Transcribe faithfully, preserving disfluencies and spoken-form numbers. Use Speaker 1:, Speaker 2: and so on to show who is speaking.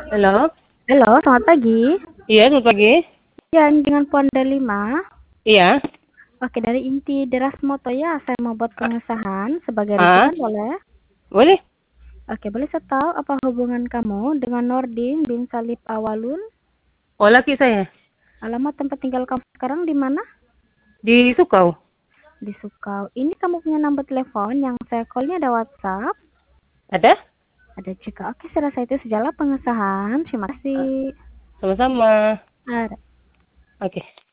Speaker 1: Halo?
Speaker 2: Halo, selamat pagi.
Speaker 1: Iya, selamat pagi.
Speaker 2: Ya, ini dengan Puan Delima.
Speaker 1: Iya.
Speaker 2: Oke, dari inti Deras Moto ya, saya mau buat pengesahan sebagai
Speaker 1: Ah,
Speaker 2: rujukan boleh?
Speaker 1: boleh?
Speaker 2: Oke, boleh saya tahu apa hubungan kamu dengan Nordin bin Salib Awalun?
Speaker 1: Oh, laki saya.
Speaker 2: Alamat tempat tinggal kamu sekarang di mana?
Speaker 1: Di Sukau.
Speaker 2: Di Sukau. Ini kamu punya nomor telepon yang saya call-nya ada WhatsApp?
Speaker 1: Ada?
Speaker 2: Ada juga. Oke, saya rasa itu sejalan pengesahan. Terima
Speaker 1: Ah,
Speaker 2: kasih.
Speaker 1: sama-sama.
Speaker 2: Ada.
Speaker 1: Oke.